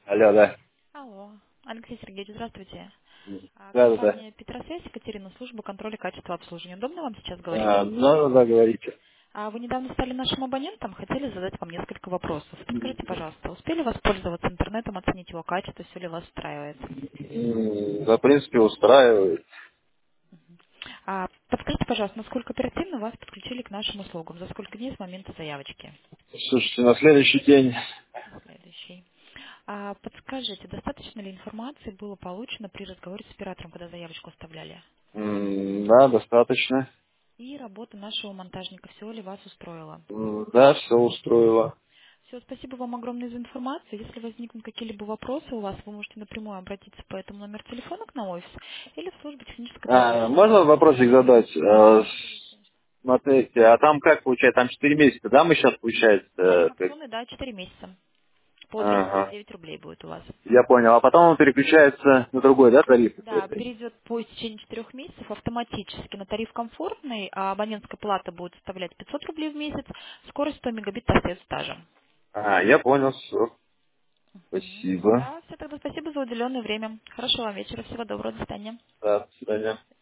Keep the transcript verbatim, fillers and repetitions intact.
Алло, да. Алло, Алексей Сергеевич, здравствуйте. А, Да, да, да. Компания Петросвязь, Екатерина, служба контроля качества обслуживания. Удобно вам сейчас говорить? А, ну, да, говорите. А Вы недавно стали нашим абонентом, хотели задать вам несколько вопросов. Подскажите, пожалуйста, успели воспользоваться интернетом, оценить его качество, все ли вас устраивает? М, Да, в принципе, устраивает. А Подскажите, пожалуйста, насколько оперативно вас подключили к нашим услугам? За сколько дней с момента заявочки? Слушайте, на следующий день, На следующий. А Подскажите, достаточно ли информации было получено при разговоре с оператором, когда заявочку оставляли? м, да, достаточно. И работа нашего монтажника, все ли вас устроила? М, Да, все устроило. Все, спасибо вам огромное за информацию. Если возникнут какие-либо вопросы у вас, вы можете напрямую обратиться по этому номеру телефона к нам в офис или в службу технической А, поддержки. можно вопросик задать? Да, А, задавайте, с- конечно. Смотрите, а там как получается? Там четыре месяца, да, мы сейчас получается? э, как- Информационный, да, четыре месяца. По тридцать Ага. девять рублей будет у вас. Я понял. А потом он переключается на другой, да, тариф? Да, перейдет по истечении четырех месяцев автоматически на тариф комфортный, а абонентская плата будет составлять пятьсот рублей в месяц, скорость сто мегабит по свет стажем. А, я понял, все. Мгм. Спасибо. Да, все, тогда спасибо за уделенное время. Хорошего вам вечера, всего доброго, до свидания. Да, до свидания.